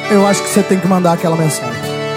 eu acho que você tem que mandar aquela mensagem.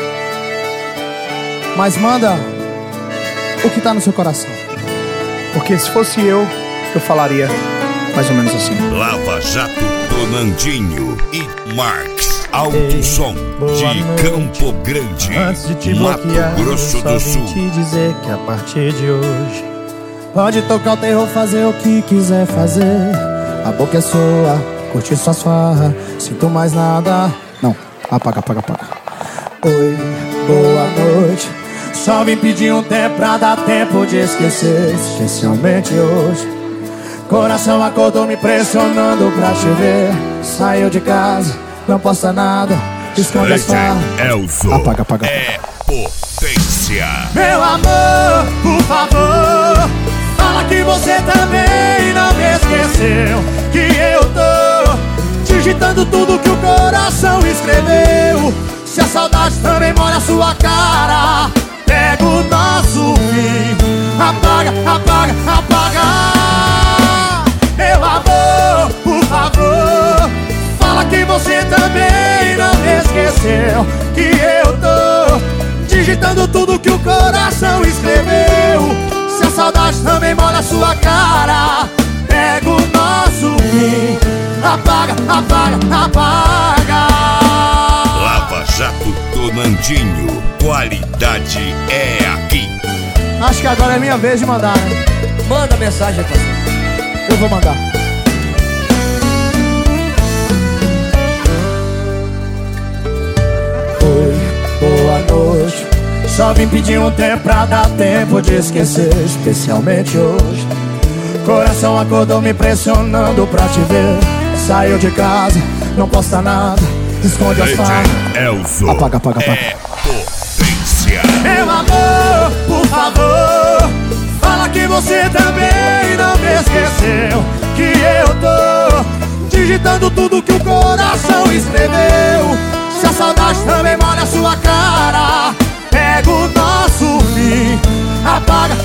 Mas manda o que tá no seu coração. Porque se fosse eu falaria mais ou menos assim. Lava Jato do Nandinho e Marx Alto Som de Campo Grande, Antes de te Mato bloquear, Grosso só do vim Sul. te dizer que a partir de hoje pode tocar o terror, fazer o que quiser fazer. A boca é sua, curtir suas farras. Sinto mais nada. Não, apaga. Oi, boa noite. Só vim pedir um tempo pra dar tempo de esquecer. Especialmente hoje. Coração acordou me pressionando pra te ver. Saiu de casa, não posta nada. Esconde as farras. Elzo Apaga. é potência. Meu amor, por favor, fala que você também não me esqueceu. Que eu tô digitando tudo que o coração escreveu. Se a saudade também molha a sua cara, pega o nosso fim. Apaga. Meu amor, por favor, fala que você também não me esqueceu. Que eu tô digitando tudo que o coração escreveu. Se a saudade também molha a sua cara, pega o nosso fim. Apaga. Lava Jato do Nandinho, qualidade é aqui. Acho que agora é minha vez de mandar, né? Manda mensagem, parceiro. Eu vou mandar. Oi, boa noite. Só vim pedir um tempo pra dar tempo de esquecer. Especialmente hoje. Coração acordou me pressionando pra te ver. Saiu de casa, não posta nada. Esconde as farras. Elzo Apaga. é potência. Meu amor, por favor, fala que você também não me esqueceu. Que eu tô digitando tudo que o coração escreveu. Se a saudade também molha a sua cara, pega o nosso fim. Apaga.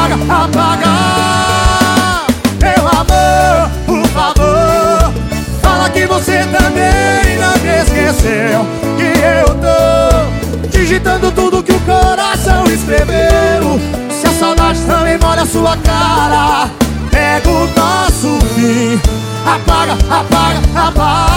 Meu amor, por favor, fala que você também não me esqueceu. Que eu tô digitando tudo que o coração escreveu. Se a saudade também molha a sua cara, pega o nosso fim. Apaga.